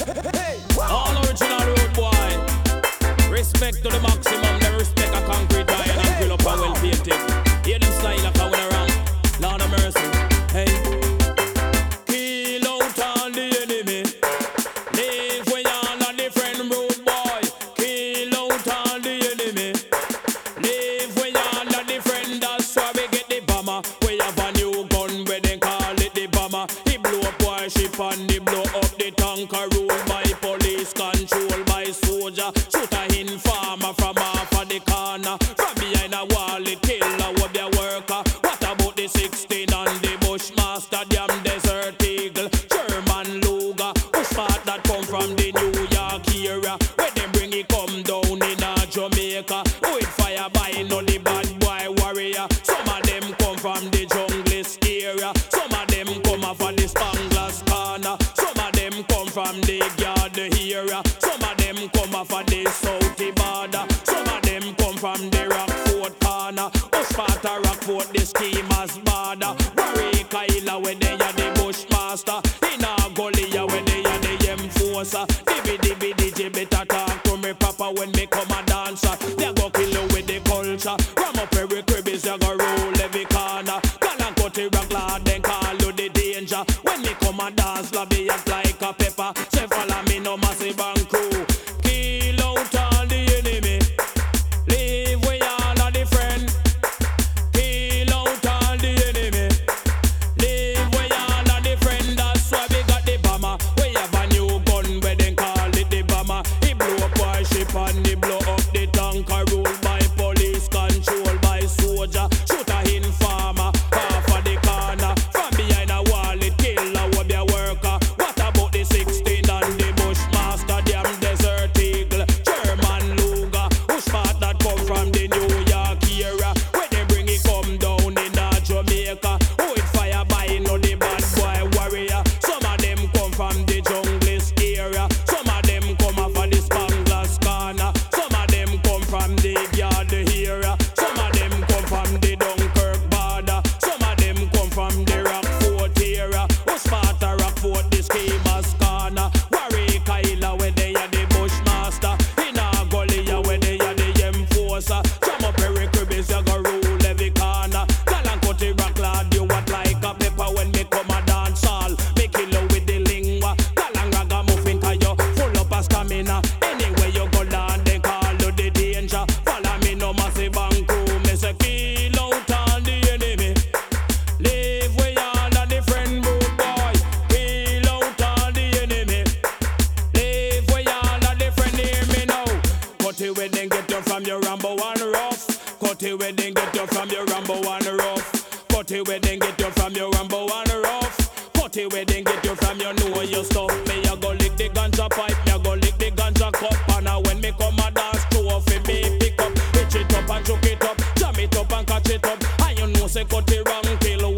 All original road boy. Respect to the maximum. Them respect a concrete iron and grill up a well painted. Hear them slide like a winner round. Lord of mercy. Hey. Kill out all the enemy. Live where y'all a different road boy. Kill out all the enemy. Live where y'all a different. That's why we get the bomber. We have a new gun where they call it the bomber. He blow up warship and he blow up the tanker. Ruled by police, controlled by soldier. Shoot a informer from off of the corner. From behind a wall, it kill a web your worker. What about the 16 and the Bushmaster? Damn Desert Eagle, German Luger. Who's part that come from the New York area? When they bring it come down in Jamaica. Who it fire by no the bad boy warrior. Some of them come from the junglist area. Some of them come off of the Spangler's corner. Some of them come from the yard area. Some of them come off of the Southie border. Some of them come from the Rockford corner. Us part of Rockford, the schemers border. Barry Kaila where they are the Bushmaster. In a gully where they are the enforcer. Dibby DJ better talk to me papa when me come a dancer. They go kill you with the culture. Ram up every crib is you go roll every corner. Call and cut the rock lad then call you the danger. When me come a dance lobby act like a pepper. Say follow me no massive and crew. Kill out all the enemy. Live where y'all are different. Kill out all the enemy. Live where y'all are different. That's why we got the bomber. We have a new gun where they call it the bomber. He blow up warship and he blow up the tanker. Ruled by police, controlled by soldier. Shoot a informer half of the corner. From behind a wall it kill a web your worker. What about the 16 and the Bushmaster? Damn Desert Eagle, German Luger. Who's part that come from the New York area? When they bring it come down in Jamaica. Who it fire by no the bad boy warrior. Some of them come from the junglist area. Some of them come off of the Spangler's corner. Some of them come from the yard area. Some of them come from the Dunkirk border. Some of them come from the Rockford area. Who's part of Rockford, the schemers corner. Warwick Kaila where they are the Bushmaster. In a gully where they are the enforcer. Jam up every crib is you go rule every corner. Call and cut the rock lad, you what like a pepper when me come a dance hall. Me kill you with the lingua. Call and ragamuffin cause you full up a stamina. Anyway you go down they call you the danger. Follow me no massive and crew. Me say kill out all the enemy. Live where y'all are different road boy. Kill out all the enemy. Live where y'all are different, hear me now. Cut it where they get you from your Rambo and rough. Cut it where they get you from your Rambo and rough. Cut it where they get you from your Rambo and rough. Cut it where they get you from your know your stuff. Me a go lick the ganja pipe, me a go lick the ganja cup. And when me come a dance to off it me pick up. Hitch it up and choke it up. Jam it up and catch it up. And you know say cut it wrong, kill